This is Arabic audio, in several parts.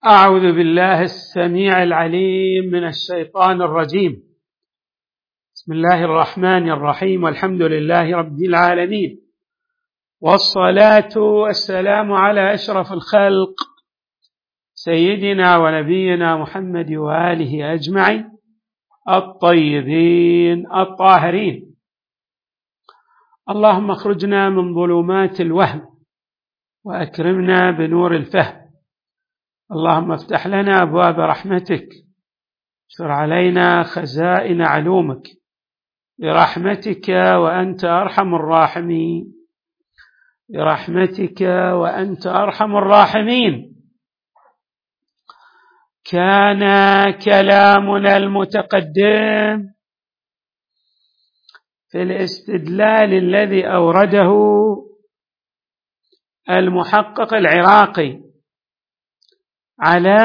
أعوذ بالله السميع العليم من الشيطان الرجيم. بسم الله الرحمن الرحيم، والحمد لله رب العالمين، والصلاة والسلام على أشرف الخلق سيدنا ونبينا محمد وآله أجمعين الطيبين الطاهرين. اللهم اخرجنا من ظلمات الوهم وأكرمنا بنور الفهم. اللهم افتح لنا أبواب رحمتك، اشر علينا خزائن علومك برحمتك وأنت أرحم الراحمين، برحمتك وأنت أرحم الراحمين. كان كلامنا المتقدم في الاستدلال الذي أورده المحقق العراقي على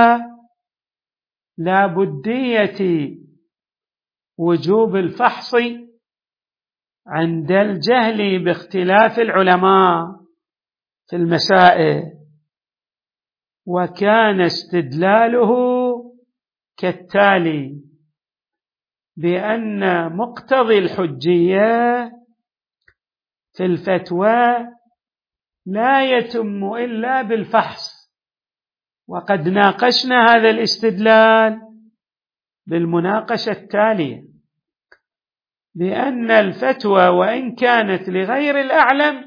لابدية وجوب الفحص عند الجهل باختلاف العلماء في المسائل، وكان استدلاله كالتالي: بأن مقتضي الحجية في الفتوى لا يتم إلا بالفحص. وقد ناقشنا هذا الاستدلال بالمناقشة التالية، بأن الفتوى وإن كانت لغير الأعلم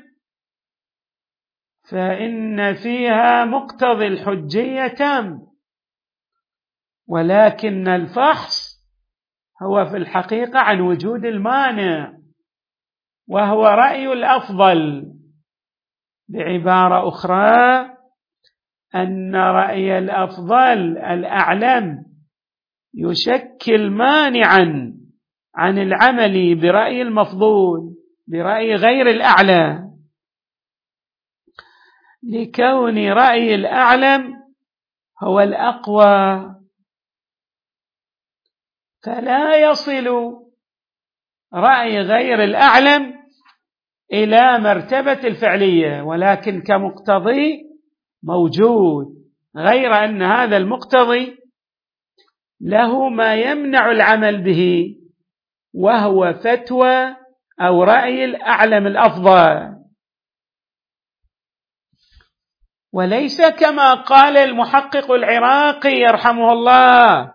فإن فيها مقتضي الحجية تام، ولكن الفحص هو في الحقيقة عن وجود المانع، وهو رأي الأفضل. بعبارة أخرى، أن رأي الأفضل الأعلم يشكل مانعا عن العمل برأي المفضول، برأي غير الأعلى، لكون رأي الأعلم هو الأقوى، فلا يصل رأي غير الأعلم إلى مرتبة الفعلية، ولكن كمقتضي موجود، غير أن هذا المقتضي له ما يمنع العمل به، وهو فتوى أو رأي الأعلم الأفضل، وليس كما قال المحقق العراقي يرحمه الله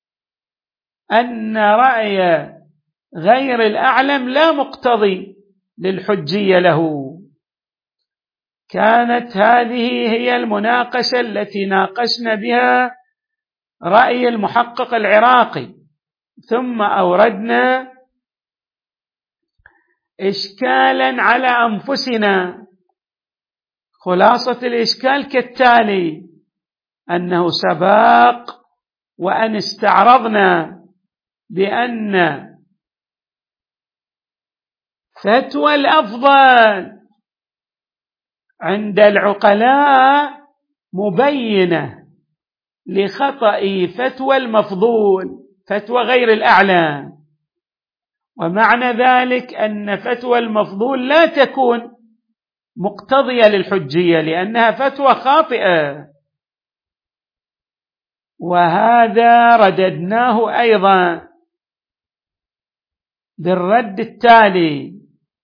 أن رأي غير الأعلم لا مقتضي للحجية له. كانت هذه هي المناقشة التي ناقشنا بها رأي المحقق العراقي، ثم أوردنا إشكالا على أنفسنا. خلاصة الإشكال كالتالي: أنه سبق وأن استعرضنا بأن فتوى الأفضل عند العقلاء مبينة لخطأ فتوى المفضول، فتوى غير الأعلى، ومعنى ذلك أن فتوى المفضول لا تكون مقتضية للحجية لأنها فتوى خاطئة. وهذا رددناه أيضا بالرد التالي،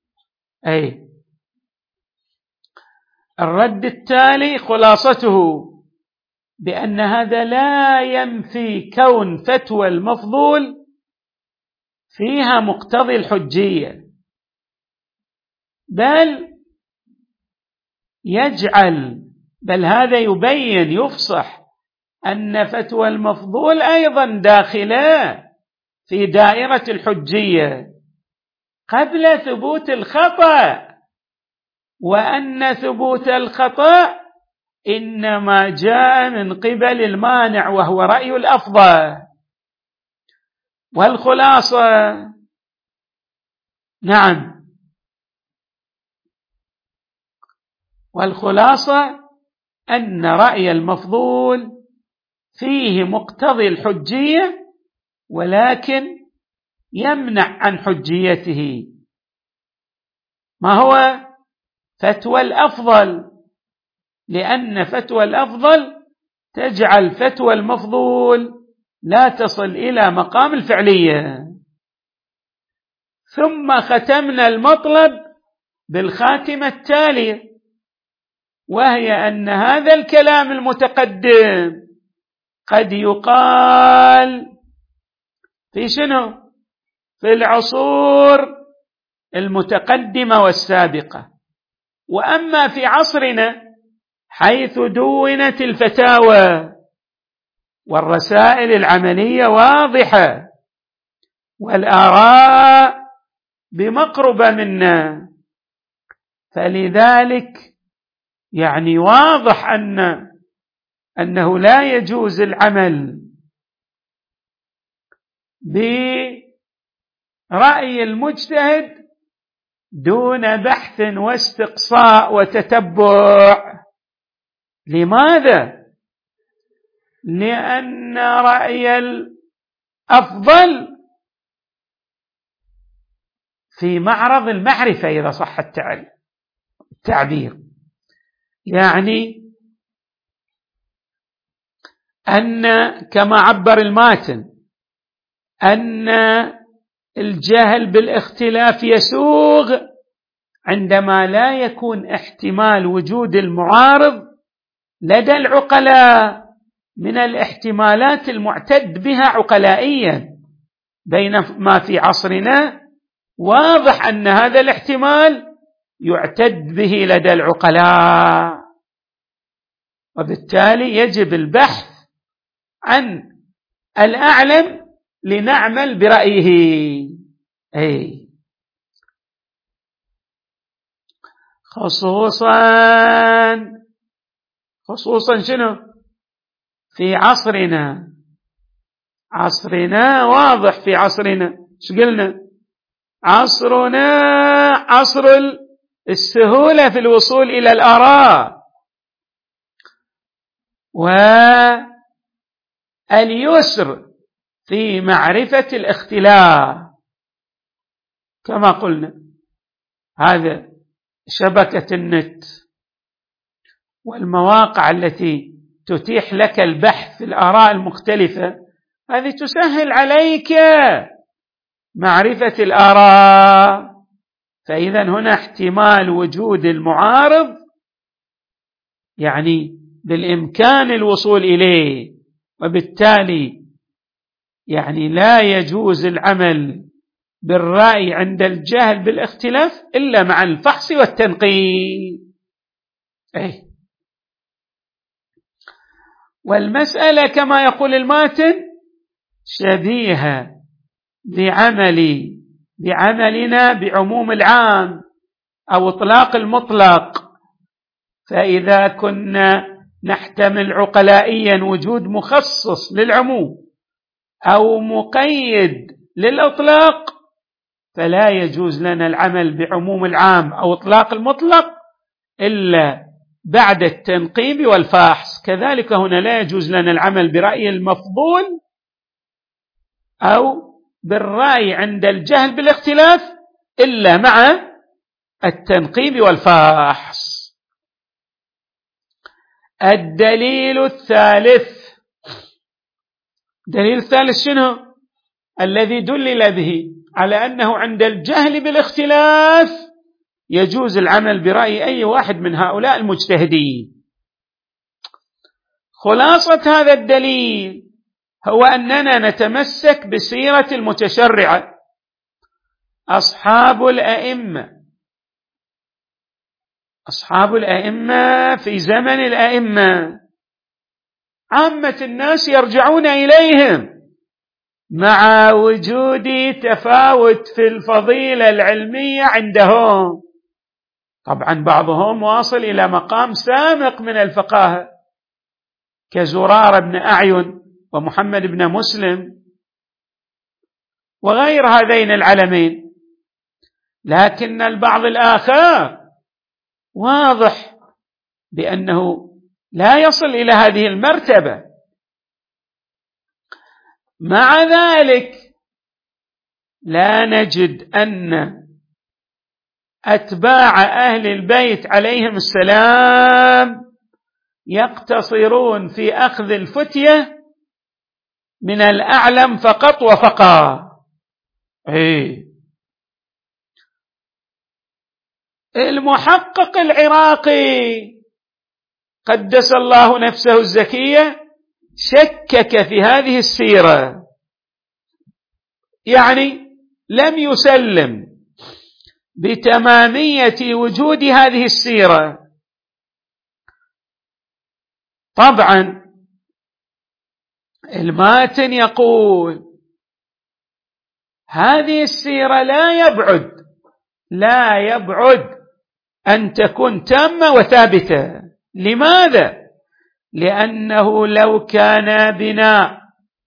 الرد التالي خلاصته بأن هذا لا ينفي كون فتوى المفضول فيها مقتضي الحجية، بل هذا يبين يفصح أن فتوى المفضول أيضا داخلة في دائرة الحجية قبل ثبوت الخطأ، وأن ثبوت الخطأ إنما جاء من قبل المانع وهو رأي الأفضل. والخلاصة أن رأي المفضول فيه مقتضي الحجية، ولكن يمنع عن حجيته ما هو فتوى الأفضل، لأن فتوى الأفضل تجعل فتوى المفضول لا تصل إلى مقام الفعلية. ثم ختمنا المطلب بالخاتمة التالية، وهي أن هذا الكلام المتقدم قد يقال في شنو؟ في العصور المتقدمة والسابقة. وأما في عصرنا حيث دونت الفتاوى والرسائل العملية واضحة والآراء بمقربة منا، فلذلك واضح أنه لا يجوز العمل برأي المجتهد دون بحث واستقصاء وتتبع. لماذا؟ لأن رأي الأفضل في معرض المعرفة إذا صح التعبير، أن كما عبر الماتن أن الجهل بالاختلاف يسوغ عندما لا يكون احتمال وجود المعارض لدى العقلاء من الاحتمالات المعتد بها عقلائيا، بينما في عصرنا واضح أن هذا الاحتمال يعتد به لدى العقلاء، وبالتالي يجب البحث عن الأعلم لنعمل برأيه. خصوصا شنو؟ في عصرنا واضح في عصرنا. شو قلنا؟ عصرنا عصر السهولة في الوصول إلى الآراء واليسر في معرفة الاختلاف. كما قلنا هذا شبكة النت والمواقع التي تتيح لك البحث في الآراء المختلفة هذه تسهل عليك معرفة الآراء، فإذا هنا احتمال وجود المعارض بالإمكان الوصول إليه، وبالتالي لا يجوز العمل بالرأي عند الجهل بالاختلاف إلا مع الفحص والتنقيب. والمسألة كما يقول الماتن شبيهة بعملنا بعموم العام أو إطلاق المطلق. فإذا كنا نحتمل عقلائيا وجود مخصص للعموم أو مقيد للإطلاق فلا يجوز لنا العمل بعموم العام أو إطلاق المطلق إلا بعد التنقيب والفحص. كذلك هنا لا يجوز لنا العمل برأي المفضول أو بالرأي عند الجهل بالاختلاف إلا مع التنقيب والفحص. الدليل الثالث شنو؟ الذي دلل به على أنه عند الجهل بالاختلاف يجوز العمل برأي أي واحد من هؤلاء المجتهدين. خلاصة هذا الدليل هو أننا نتمسك بسيرة المتشرعة. أصحاب الأئمة في زمن الأئمة عامة الناس يرجعون إليهم مع وجود تفاوت في الفضيلة العلمية عندهم. طبعا بعضهم واصل إلى مقام سامق من الفقاهة كزرار بن أعين ومحمد بن مسلم وغير هذين العلمين، لكن البعض الآخر واضح بأنه لا يصل إلى هذه المرتبة. مع ذلك لا نجد أن أتباع أهل البيت عليهم السلام يقتصرون في أخذ الفتية من الأعلم فقط وفقط. المحقق العراقي قدس الله نفسه الزكية شكك في هذه السيرة، يعني لم يسلم بتمامية وجود هذه السيرة. طبعا الماتن يقول هذه السيرة لا يبعد أن تكون تامة وثابتة. لماذا؟ لأنه لو كان بناء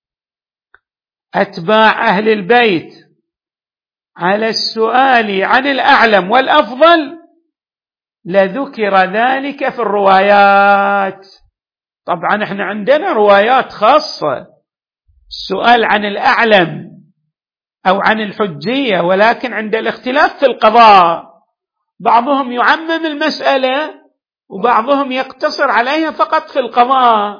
أتباع أهل البيت على السؤال عن الأعلم والأفضل لذكر ذلك في الروايات. طبعا احنا عندنا روايات خاصة السؤال عن الأعلم أو عن الحجية، ولكن عند الاختلاف في القضاء بعضهم يعمم المسألة وبعضهم يقتصر عليها فقط في القضاء.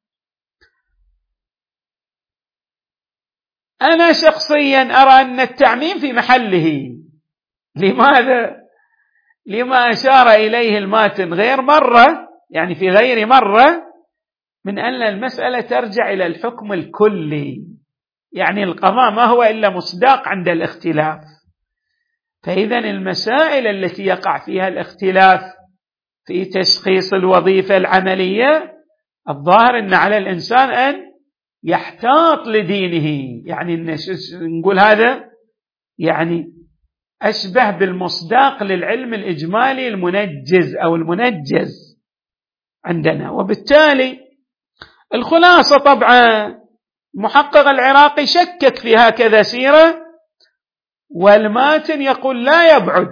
أنا شخصيا أرى أن التعميم في محله. لماذا؟ لما أشار إليه الماتن غير مرة، يعني في غير مرة، من أن المسألة ترجع إلى الحكم الكلي، يعني القضاء ما هو إلا مصداق عند الاختلاف. فإذا المسائل التي يقع فيها الاختلاف في تشخيص الوظيفة العملية الظاهر أن على الإنسان أن يحتاط لدينه، يعني نقول هذا يعني أشبه بالمصداق للعلم الإجمالي المنجز أو المنجز عندنا. وبالتالي الخلاصة طبعا المحقق العراقي شكك في هكذا سيرة، والماتن يقول لا يبعد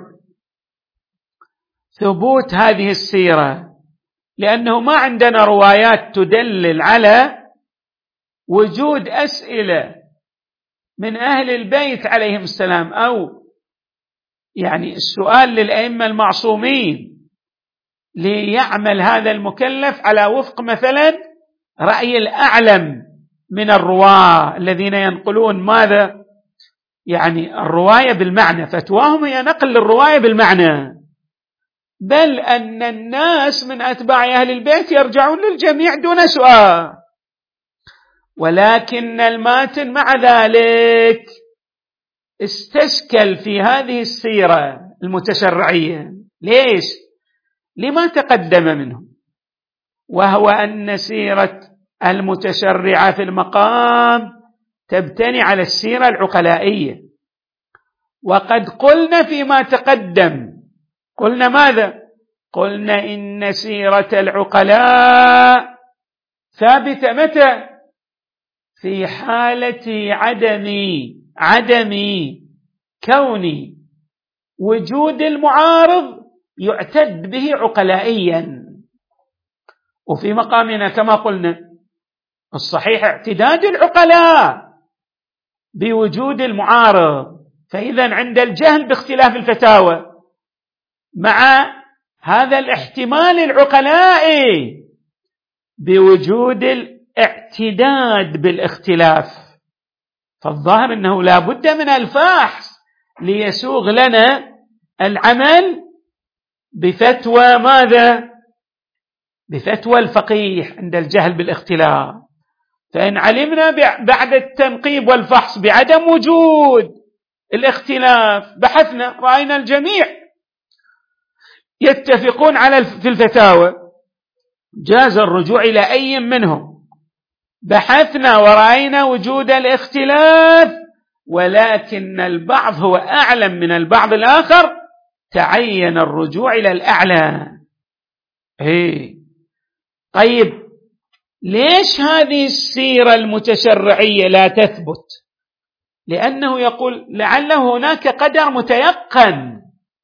ثبوت هذه السيرة، لأنه ما عندنا روايات تدلل على وجود أسئلة من أهل البيت عليهم السلام، أو يعني السؤال للأئمة المعصومين ليعمل هذا المكلف على وفق مثلا رأي الأعلم من الرواة الذين ينقلون ماذا؟ يعني الرواية بالمعنى، فتواهم هي نقل الرواية بالمعنى، بل أن الناس من أتباع أهل البيت يرجعون للجميع دون سؤال. ولكن الماتن مع ذلك استشكل في هذه السيرة المتشرعية. ليش؟ لما تقدم منه، وهو أن سيرة المتشرعة في المقام تبتني على السيرة العقلائية. وقد قلنا فيما تقدم، قلنا ماذا؟ قلنا إن سيرة العقلاء ثابتة متى؟ في حالة عدم كون وجود المعارض يعتد به عقلائيا. وفي مقامنا كما قلنا الصحيح اعتداد العقلاء بوجود المعارض. فإذا عند الجهل باختلاف الفتاوى مع هذا الاحتمال العقلائي بوجود الاعتداد بالاختلاف، فالظاهر أنه لا بد من الفحص ليسوغ لنا العمل بفتوى ماذا؟ بفتوى الفقيه عند الجهل بالاختلاف. فإن علمنا بعد التنقيب والفحص بعدم وجود الاختلاف بحثنا رأينا الجميع يتفقون في الفتاوى، جاز الرجوع إلى أي منهم. بحثنا ورأينا وجود الاختلاف، ولكن البعض هو أعلم من البعض الآخر، تعين الرجوع إلى الأعلى. طيب ليش هذه السيرة المتشرعية لا تثبت؟ لأنه يقول لعله هناك قدر متيقن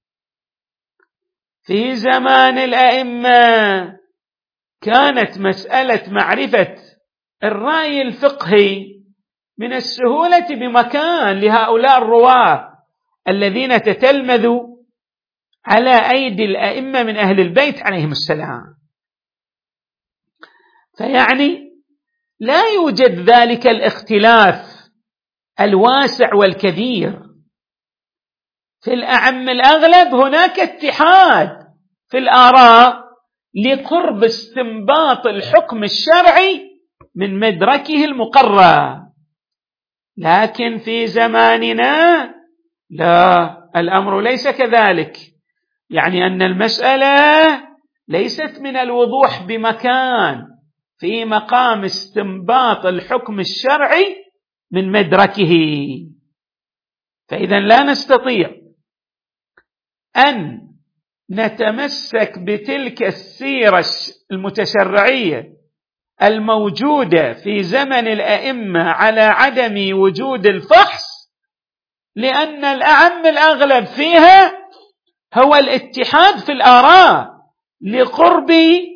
في زمان الأئمة كانت مسألة معرفة الرأي الفقهي من السهولة بمكان لهؤلاء الرواة الذين تتلمذوا على أيدي الأئمة من أهل البيت عليهم السلام. فيعني لا يوجد ذلك الاختلاف الواسع والكبير. في الأعم الأغلب هناك اتحاد في الآراء لقرب استنباط الحكم الشرعي من مدركه المقرر، لكن في زماننا لا، الأمر ليس كذلك، يعني أن المسألة ليست من الوضوح بمكان في مقام استنباط الحكم الشرعي من مدركه. فإذا لا نستطيع أن نتمسك بتلك السيرة المتشرعية الموجودة في زمن الأئمة على عدم وجود الفحص، لأن الأعم الأغلب فيها هو الاتحاد في الآراء لقرب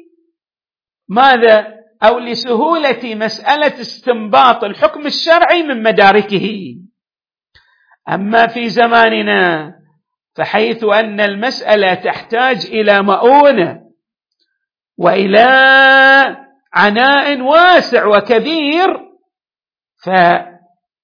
ماذا؟ أو لسهولة مسألة استنباط الحكم الشرعي من مداركه. أما في زماننا فحيث أن المسألة تحتاج إلى مؤونة وإلى عناء واسع وكبير، فعند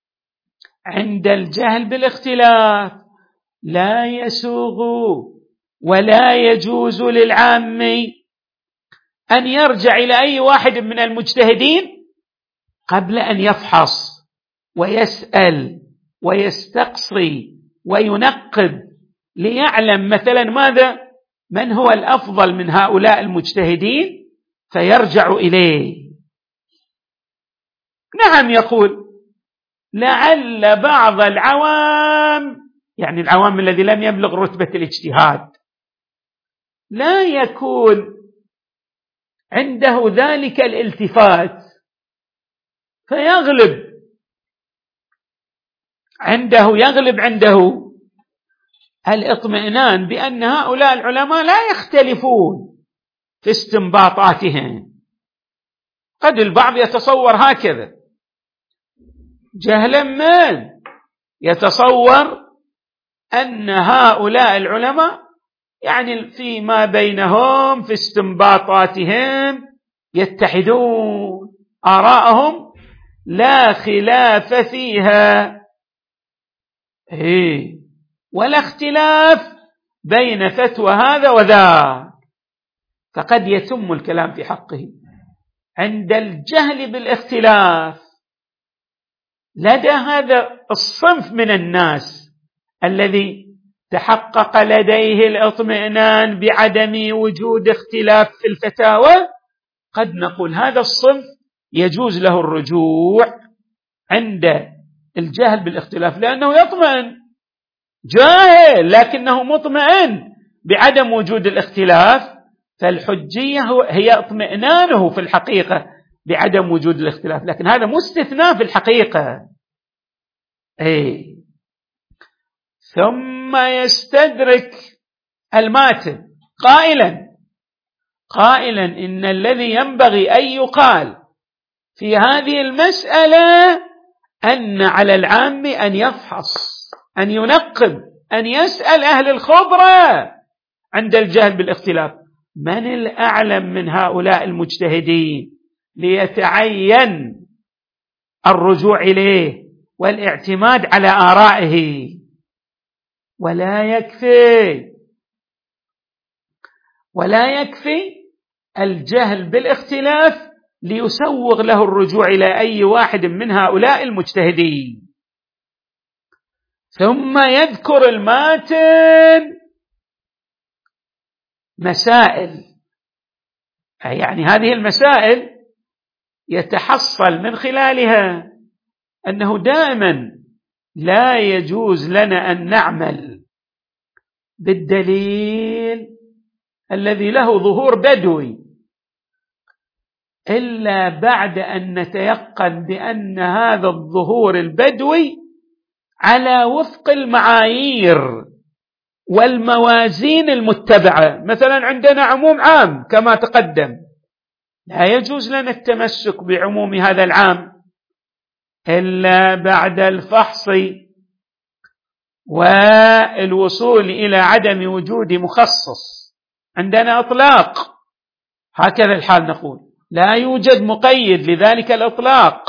الجهل بالاختلاف لا يسوغ ولا يجوز للعامي أن يرجع إلى أي واحد من المجتهدين قبل أن يفحص ويسأل ويستقصي وينقب ليعلم مثلا ماذا، من هو الأفضل من هؤلاء المجتهدين فيرجع إليه. نعم، يقول لعل بعض العوام، يعني العوام الذي لم يبلغ رتبة الاجتهاد، لا يكون عنده ذلك الالتفات، فيغلب عنده الاطمئنان بأن هؤلاء العلماء لا يختلفون في استنباطاتهم. قد البعض يتصور هكذا جهلا من يتصور أن هؤلاء العلماء يعني فيما بينهم في استنباطاتهم يتحدون، آراءهم لا خلاف فيها، ولا اختلاف بين فتوى هذا وذاك. فقد يتم الكلام في حقه عند الجهل بالاختلاف لدى هذا الصنف من الناس الذي تحقق لديه الاطمئنان بعدم وجود اختلاف في الفتاوى. قد نقول هذا الصنف يجوز له الرجوع عند الجهل بالاختلاف، لأنه يطمئن، جاهل لكنه مطمئن بعدم وجود الاختلاف، فالحجية هي اطمئنانه في الحقيقة بعدم وجود الاختلاف، لكن هذا مستثنى في الحقيقة. ثم يستدرك الماتن قائلا إن الذي ينبغي أن يقال في هذه المسألة أن على العام أن يفحص، أن ينقب، أن يسأل أهل الخبرة عند الجهل بالاختلاف من الأعلم من هؤلاء المجتهدين ليتعين الرجوع إليه والاعتماد على آرائه. ولا يكفي الجهل بالاختلاف ليسوغ له الرجوع إلى أي واحد من هؤلاء المجتهدين. ثم يذكر الماتن مسائل، يعني هذه المسائل يتحصل من خلالها أنه دائما لا يجوز لنا أن نعمل بالدليل الذي له ظهور بدوي إلا بعد أن نتيقن بأن هذا الظهور البدوي على وفق المعايير والموازين المتبعة. مثلا عندنا عموم عام كما تقدم، لا يجوز لنا التمسك بعموم هذا العام إلا بعد الفحص والوصول إلى عدم وجود مخصص. عندنا إطلاق، هكذا الحال نقول، لا يوجد مقيد لذلك الإطلاق.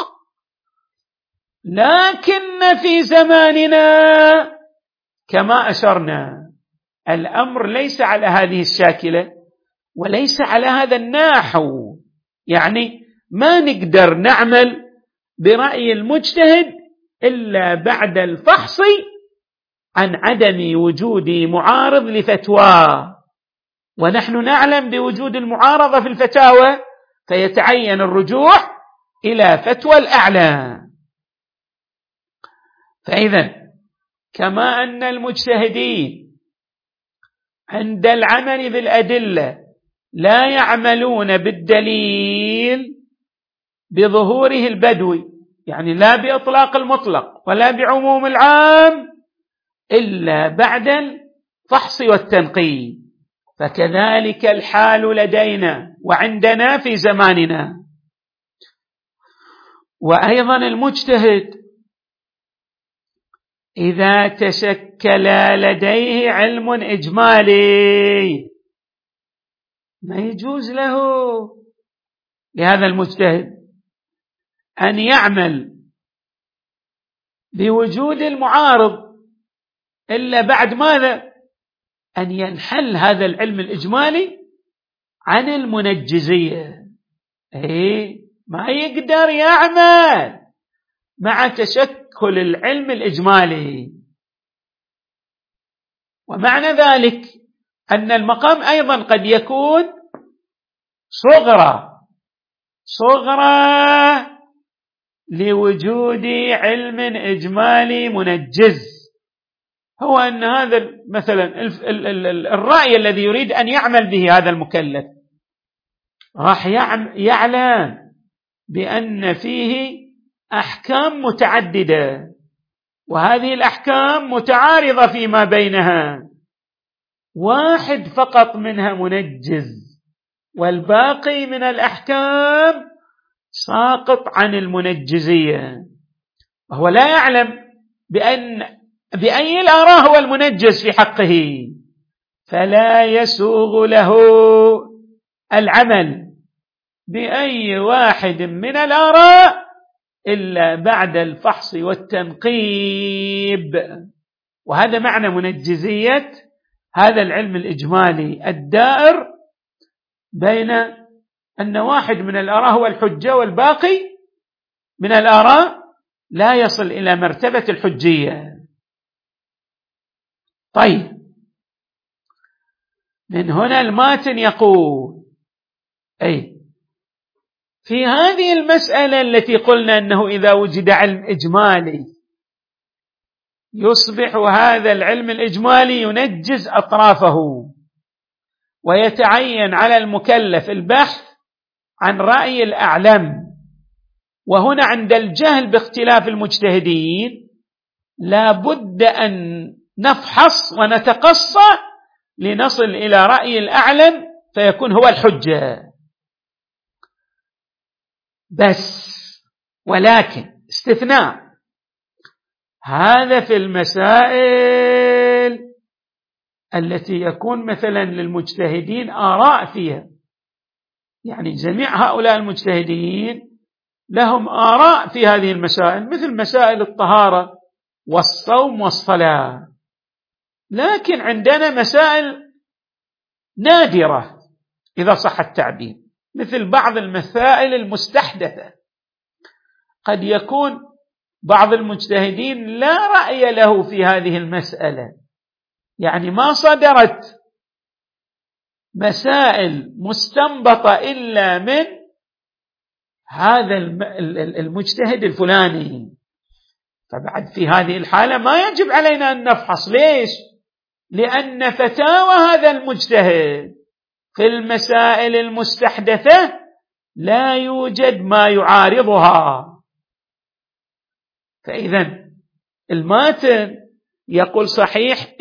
لكن في زماننا كما أشرنا الأمر ليس على هذه الشاكلة وليس على هذا النحو، يعني ما نقدر نعمل برأي المجتهد إلا بعد الفحص عن عدم وجود معارض لفتوى، ونحن نعلم بوجود المعارضة في الفتاوى، فيتعين الرجوع إلى فتوى الأعلى. فإذا كما أن المجتهدين عند العمل بالأدلة لا يعملون بالدليل بظهوره البدوي، يعني لا بإطلاق المطلق ولا بعموم العام إلا بعد الفحص والتنقيب، فكذلك الحال لدينا وعندنا في زماننا. وأيضا المجتهد إذا تشكل لديه علم إجمالي ما يجوز له لهذا المجتهد أن يعمل بوجود المعارض إلا بعد ماذا؟ أن ينحل هذا العلم الإجمالي عن المنجزية. ما يقدر يعمل مع تشكل العلم الإجمالي. ومعنى ذلك أن المقام أيضا قد يكون صغرى لوجود علم إجمالي منجز، هو أن هذا مثلا الرأي الذي يريد أن يعمل به هذا المكلف راح يعلم بأن فيه أحكام متعددة، وهذه الأحكام متعارضة فيما بينها، واحد فقط منها منجز والباقي من الأحكام ساقط عن المنجزية، وهو لا يعلم بأي الآراء هو المنجز في حقه، فلا يسوغ له العمل بأي واحد من الآراء إلا بعد الفحص والتنقيب. وهذا معنى منجزية هذا العلم الإجمالي الدائر بين أن واحد من الآراء هو الحجة والباقي من الآراء لا يصل إلى مرتبة الحجية. طيب، من هنا الماتن يقول في هذه المسألة التي قلنا أنه إذا وجد علم إجمالي يصبح هذا العلم الإجمالي ينجز أطرافه، ويتعين على المكلف البحث عن رأي الأعلم. وهنا عند الجهل باختلاف المجتهدين لا بد أن نفحص ونتقصى لنصل إلى رأي الأعلم فيكون هو الحجة. بس ولكن استثناء هذا في المسائل التي يكون مثلا للمجتهدين آراء فيها، يعني جميع هؤلاء المجتهدين لهم آراء في هذه المسائل، مثل مسائل الطهارة والصوم والصلاة، لكن عندنا مسائل نادرة إذا صح التعبير، مثل بعض المسائل المستحدثة قد يكون بعض المجتهدين لا رأي له في هذه المسألة، يعني ما صدرت مسائل مستنبطة إلا من هذا المجتهد الفلاني، فبعد في هذه الحالة ما يجب علينا أن نفحص. ليش؟ لأن فتاوى هذا المجتهد في المسائل المستحدثة لا يوجد ما يعارضها. فإذا الماتن يقول صحيح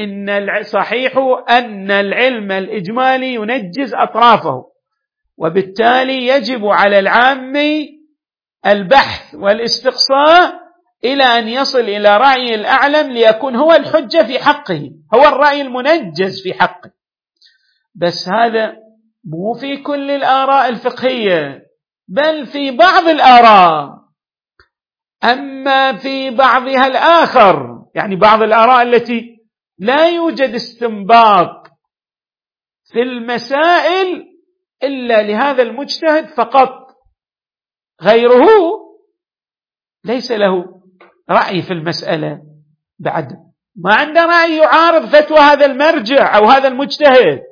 أن العلم الإجمالي ينجز أطرافه، وبالتالي يجب على العام البحث والاستقصاء إلى أن يصل إلى رأي الأعلم ليكون هو الحجة في حقه، هو الرأي المنجز في حقه. بس هذا مو في كل الآراء الفقهية، بل في بعض الآراء. أما في بعضها الآخر، يعني بعض الآراء التي لا يوجد استنباط في المسائل إلا لهذا المجتهد فقط، غيره ليس له رأي في المسألة، بعد ما عنده رأي يعارض فتوى هذا المرجع أو هذا المجتهد،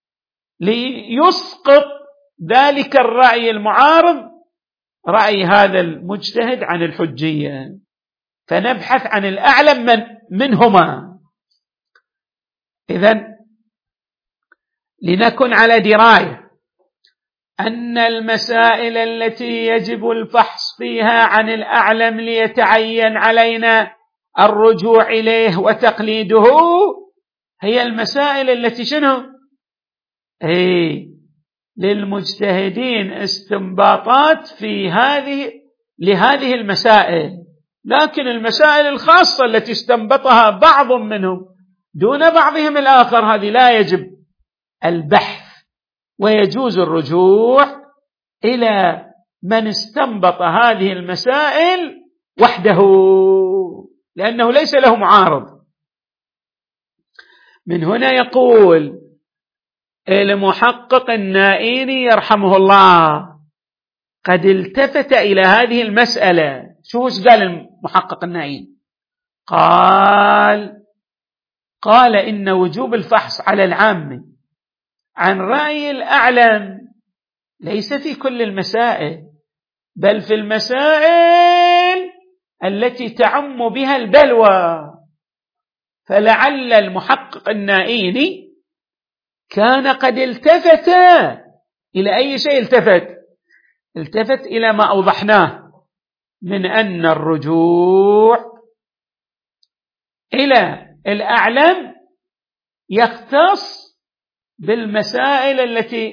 ليسقط ذلك الرأي المعارض رأي هذا المجتهد عن الحجية، فنبحث عن الأعلم منهما. إذن لنكن على دراية أن المسائل التي يجب الفحص فيها عن الأعلم ليتعين علينا الرجوع إليه وتقليده هي المسائل التي شنو؟ للمجتهدين استنباطات في لهذه المسائل، لكن المسائل الخاصة التي استنبطها بعض منهم دون بعضهم الآخر هذه لا يجب البحث، ويجوز الرجوع إلى من استنبط هذه المسائل وحده، لأنه ليس له معارض. من هنا يقول المحقق النائيني يرحمه الله قد التفت إلى هذه المسألة. شو قال المحقق النائيني؟ قال إن وجوب الفحص على العامة عن رأي الأعلم ليس في كل المسائل، بل في المسائل التي تعم بها البلوى. فلعل المحقق النائيني كان قد التفت إلى أي شيء؟ التفت إلى ما أوضحناه من أن الرجوع إلى الأعلم يختص بالمسائل التي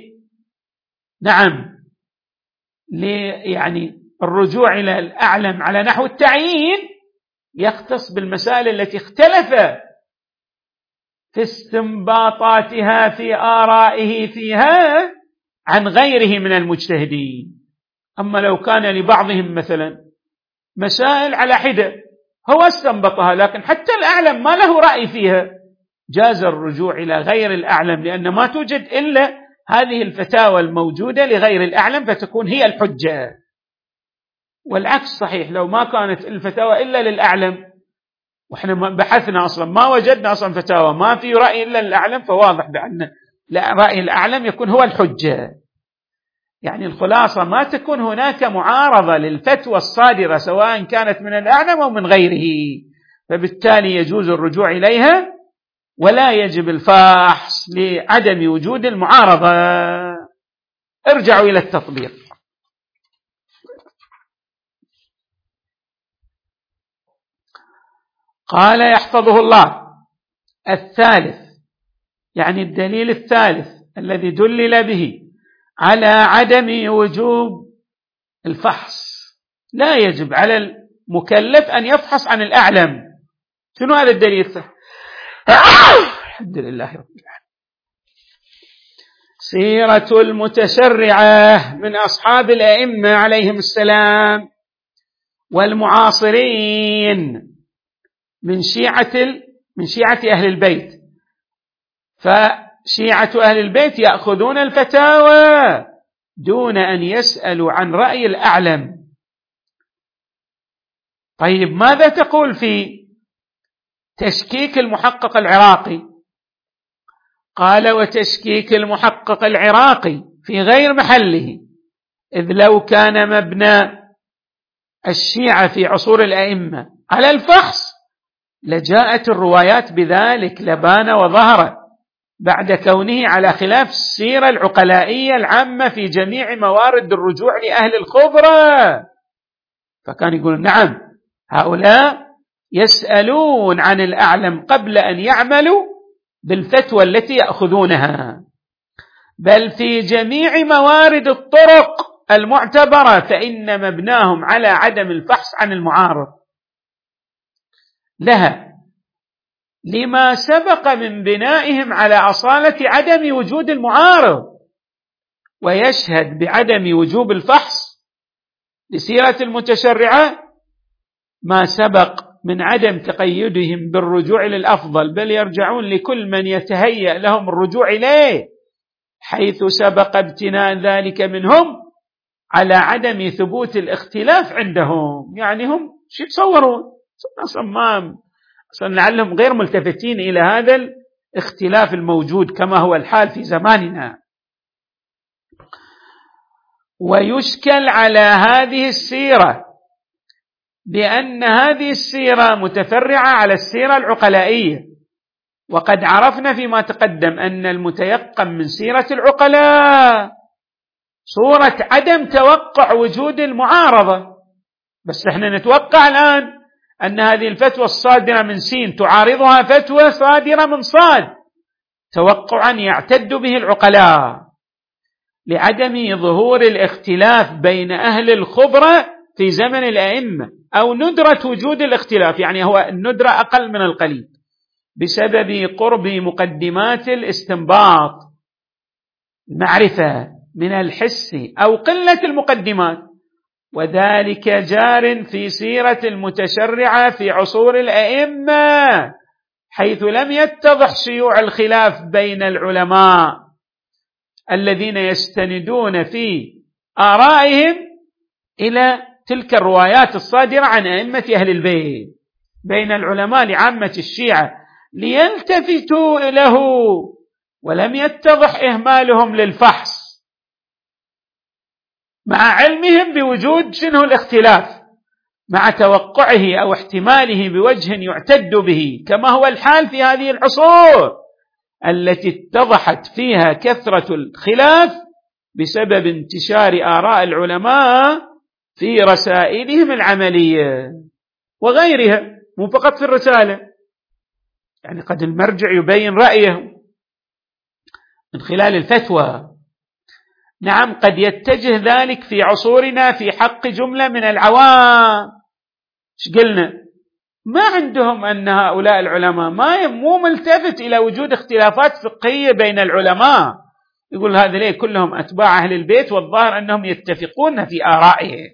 يعني الرجوع إلى الأعلم على نحو التعيين يختص بالمسائل التي اختلف في استنباطاتها في آرائه فيها عن غيره من المجتهدين. أما لو كان لبعضهم مثلا مسائل على حدة هو استنبطها، لكن حتى الأعلم ما له رأي فيها، جاز الرجوع إلى غير الأعلم، لأن ما توجد إلا هذه الفتاوى الموجودة لغير الأعلم فتكون هي الحجة. والعكس صحيح، لو ما كانت الفتاوى إلا للأعلم وإحنا بحثنا أصلا ما وجدنا أصلا فتاوى ما في رأي إلا للأعلم، فواضح بأن رأي الأعلم يكون هو الحجة. يعني الخلاصة ما تكون هناك معارضة للفتوى الصادرة سواء كانت من الأعلم أو من غيره، فبالتالي يجوز الرجوع إليها ولا يجب الفحص لعدم وجود المعارضة. ارجعوا إلى التطبيق. قال يحفظه الله الثالث، يعني الدليل الثالث الذي دلل به على عدم وجوب الفحص، لا يجب على المكلف أن يفحص عن الأعلم. شنو هذا الدليل الثالث؟ الحمد لله رب العالمين. سيرة المتشرعة من أصحاب الأئمة عليهم السلام والمعاصرين من شيعة أهل البيت. فشيعة أهل البيت يأخذون الفتاوى دون أن يسألوا عن رأي الأعلم. طيب ماذا تقول في تشكيك المحقق العراقي؟ قال وتشكيك المحقق العراقي في غير محله، إذ لو كان مبنى الشيعة في عصور الأئمة على الفحص لجاءت الروايات بذلك لبان وظهر، بعد كونه على خلاف السيرة العقلائية العامة في جميع موارد الرجوع لأهل الخبرة. فكان يقول نعم، هؤلاء يسألون عن الأعلم قبل أن يعملوا بالفتوى التي يأخذونها، بل في جميع موارد الطرق المعتبرة فإن مبناهم على عدم الفحص عن المعارض لها، لما سبق من بنائهم على أصالة عدم وجود المعارض. ويشهد بعدم وجوب الفحص لسيرة المتشرعة ما سبق من عدم تقيدهم بالرجوع للأفضل، بل يرجعون لكل من يتهيأ لهم الرجوع إليه، حيث سبق ابتناء ذلك منهم على عدم ثبوت الاختلاف عندهم. يعني هم شو يتصورون؟ أصلا لعلهم غير ملتفتين إلى هذا الاختلاف الموجود كما هو الحال في زماننا. ويشكل على هذه السيرة بأن هذه السيرة متفرعة على السيرة العقلائية، وقد عرفنا فيما تقدم أن المتيقن من سيرة العقلاء صورة عدم توقع وجود المعارضة، بس احنا نتوقع الآن أن هذه الفتوى الصادرة من سين تعارضها فتوى صادرة من صاد، توقعا يعتد به العقلاء لعدم ظهور الاختلاف بين أهل الخبرة في زمن الأئمة، أو ندرة وجود الاختلاف، يعني هو الندرة أقل من القليل، بسبب قرب مقدمات الاستنباط المعرفة من الحس أو قلة المقدمات، وذلك جار في سيرة المتشرعة في عصور الأئمة، حيث لم يتضح شيوع الخلاف بين العلماء الذين يستندون في آرائهم إلى تلك الروايات الصادرة عن أئمة أهل البيت بين العلماء لعامة الشيعة ليلتفتوا له، ولم يتضح إهمالهم للفحص مع علمهم بوجود شنو الاختلاف، مع توقعه أو احتماله بوجه يعتد به، كما هو الحال في هذه العصور التي اتضحت فيها كثرة الخلاف بسبب انتشار آراء العلماء في رسائلهم العملية وغيرها، مو فقط في الرسالة، يعني قد المرجع يبين رأيه من خلال الفتوى. نعم، قد يتجه ذلك في عصورنا في حق جملة من العوام. ايش قلنا؟ ما عندهم أن هؤلاء العلماء مو ملتفت إلى وجود اختلافات فقهية بين العلماء، يقول هذا ليه كلهم أتباع أهل البيت والظاهر أنهم يتفقون في آرائهم.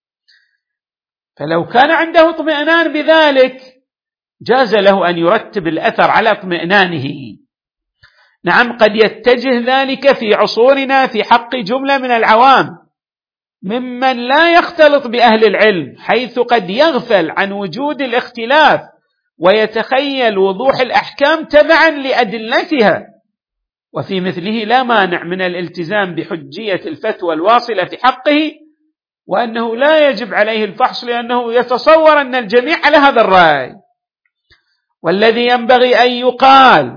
فلو كان عنده اطمئنان بذلك جاز له أن يرتب الأثر على اطمئنانه. نعم، قد يتجه ذلك في عصورنا في حق جملة من العوام ممن لا يختلط بأهل العلم، حيث قد يغفل عن وجود الاختلاف ويتخيل وضوح الأحكام تبعا لأدلتها، وفي مثله لا مانع من الالتزام بحجية الفتوى الواصلة في حقه، وأنه لا يجب عليه الفحص لأنه يتصور أن الجميع على هذا الرأي. والذي ينبغي أن يقال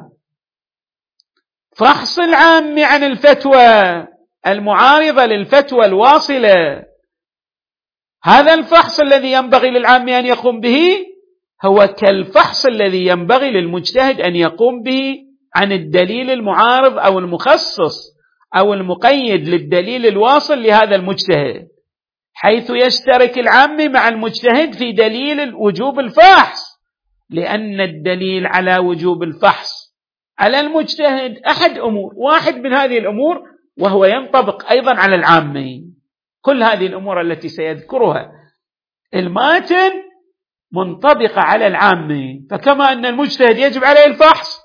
فحص العام عن الفتوى المعارضة للفتوى الواصلة، هذا الفحص الذي ينبغي للعام أن يقوم به هو كالفحص الذي ينبغي للمجتهد أن يقوم به عن الدليل المعارض أو المخصص أو المقيد للدليل الواصل لهذا المجتهد، حيث يشترك العام مع المجتهد في دليل وجوب الفحص، لأن الدليل على وجوب الفحص على المجتهد أحد أمور، واحد من هذه الأمور وهو ينطبق أيضا على العامين. كل هذه الأمور التي سيذكرها الماتن منطبقة على العامين، فكما أن المجتهد يجب عليه الفحص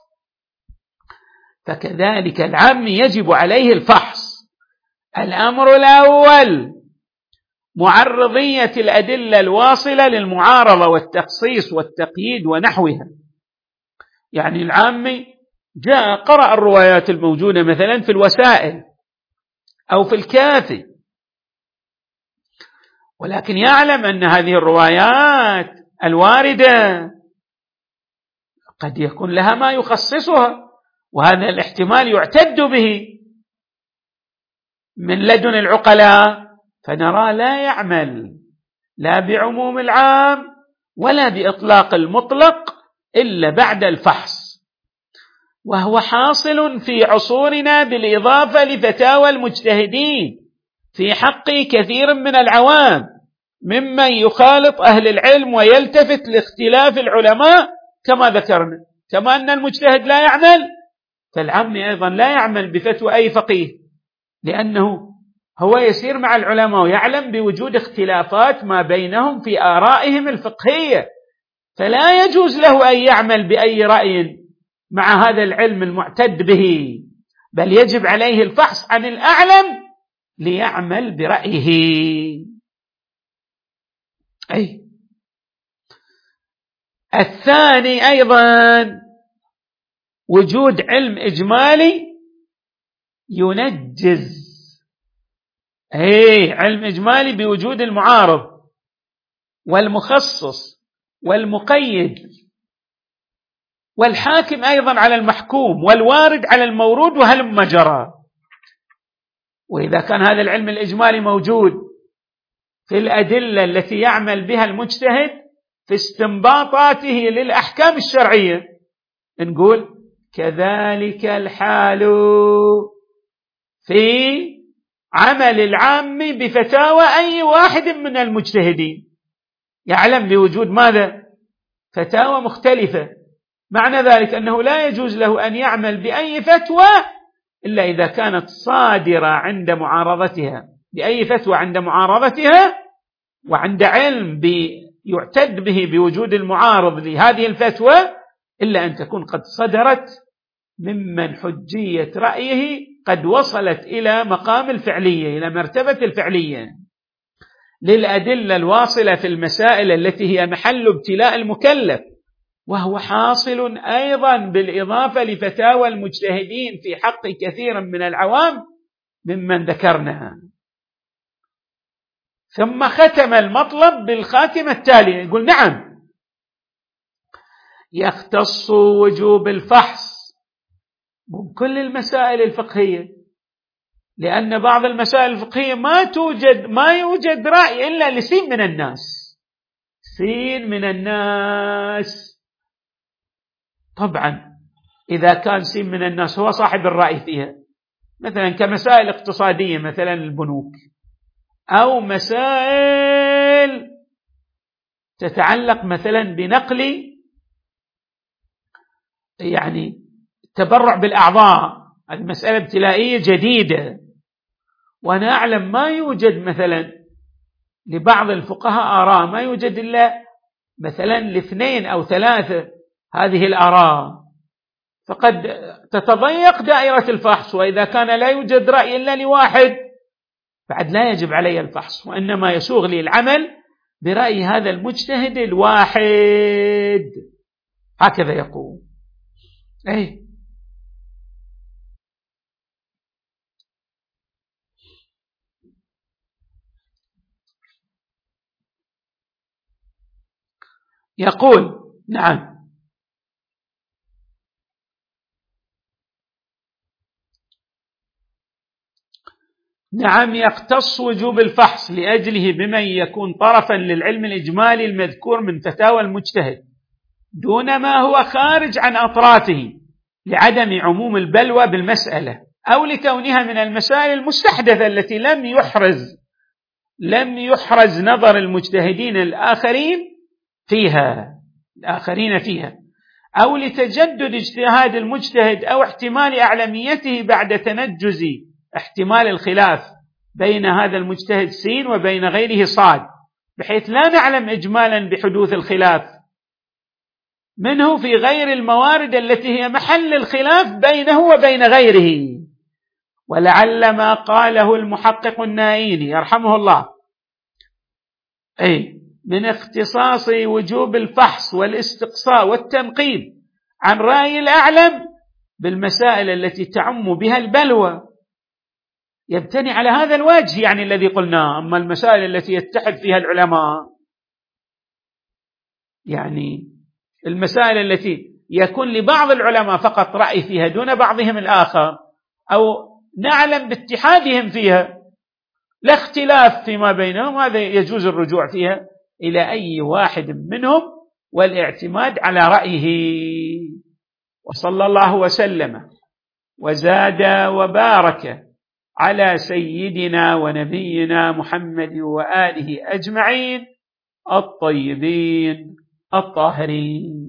فكذلك العام يجب عليه الفحص. الأمر الأول معرضية الأدلة الواصلة للمعارضة والتخصيص والتقييد ونحوها، يعني العامي جاء قرأ الروايات الموجودة مثلا في الوسائل أو في الكافي، ولكن يعلم أن هذه الروايات الواردة قد يكون لها ما يخصصها، وهذا الاحتمال يعتد به من لدن العقلاء، فنرى لا يعمل لا بعموم العام ولا بإطلاق المطلق إلا بعد الفحص، وهو حاصل في عصورنا بالإضافة لفتاوى المجتهدين في حق كثير من العوام ممن يخالط أهل العلم ويلتفت لاختلاف العلماء كما ذكرنا. كما أن المجتهد لا يعمل، فالعام أيضا لا يعمل بفتوى أي فقيه، لأنه هو يسير مع العلماء ويعلم بوجود اختلافات ما بينهم في آرائهم الفقهية، فلا يجوز له أن يعمل بأي رأي مع هذا العلم المعتد به، بل يجب عليه الفحص عن الأعلم ليعمل برأيه. الثاني أيضا وجود علم إجمالي ينجز، علم إجمالي بوجود المعارض والمخصص والمقيد والحاكم أيضا على المحكوم والوارد على المورود وهلم جرى. وإذا كان هذا العلم الإجمالي موجود في الأدلة التي يعمل بها المجتهد في استنباطاته للأحكام الشرعية، نقول كذلك الحال في عمل العام بفتاوى أي واحد من المجتهدين، يعلم بوجود ماذا؟ فتاوى مختلفة. معنى ذلك أنه لا يجوز له أن يعمل بأي فتوى إلا إذا كانت صادرة عند معارضتها، بأي فتوى عند معارضتها وعند علم يعتد به بوجود المعارض لهذه الفتوى، إلا أن تكون قد صدرت ممن حجية رأيه قد وصلت إلى مقام الفعلية، إلى مرتبة الفعلية، للأدلة الواصلة في المسائل التي هي محل ابتلاء المكلف، وهو حاصل أيضا بالإضافة لفتاوى المجتهدين في حق كثير من العوام ممن ذكرناها. ثم ختم المطلب بالخاتمة التالية، يقول نعم يختص وجوب الفحص بكل المسائل الفقهية، لأن بعض المسائل الفقهية ما يوجد رأي إلا لسين من الناس، سين من الناس. طبعا إذا كان سين من الناس هو صاحب الرأي فيها، مثلا كمسائل اقتصادية مثلا البنوك، أو مسائل تتعلق مثلا بنقل التبرع بالأعضاء، المسألة ابتلائية جديدة، وأنا أعلم ما يوجد مثلا لبعض الفقهاء آراء، ما يوجد إلا مثلا لاثنين أو ثلاثة هذه الآراء، فقد تتضيق دائرة الفحص. وإذا كان لا يوجد رأي إلا لواحد بعد لا يجب علي الفحص، وإنما يسوغ لي العمل برأي هذا المجتهد الواحد، هكذا يقول. يقول نعم يختص وجوب الفحص لأجله بمن يكون طرفا للعلم الإجمالي المذكور من فتاوى المجتهد دون ما هو خارج عن أطرافه، لعدم عموم البلوى بالمسألة، أو لكونها من المسائل المستحدثة التي لم يحرز نظر المجتهدين الآخرين فيها، أو لتجدد اجتهاد المجتهد، أو احتمال أعلميته بعد تنجز احتمال الخلاف بين هذا المجتهد سين وبين غيره صاد، بحيث لا نعلم إجمالا بحدوث الخلاف منه في غير الموارد التي هي محل الخلاف بينه وبين غيره. ولعل ما قاله المحقق النائيني يرحمه الله من اختصاص وجوب الفحص والاستقصاء والتنقيب عن رأي الأعلم بالمسائل التي تعم بها البلوى يبتني على هذا الوجه الذي قلناه. أما المسائل التي يتحد فيها العلماء، المسائل التي يكون لبعض العلماء فقط رأي فيها دون بعضهم الآخر، أو نعلم باتحادهم فيها لا اختلاف فيما بينهم، هذا يجوز الرجوع فيها إلى أي واحد منهم والاعتماد على رأيه. وصلى الله وسلم وزاد وبارك على سيدنا ونبينا محمد وآله أجمعين الطيبين الطاهرين.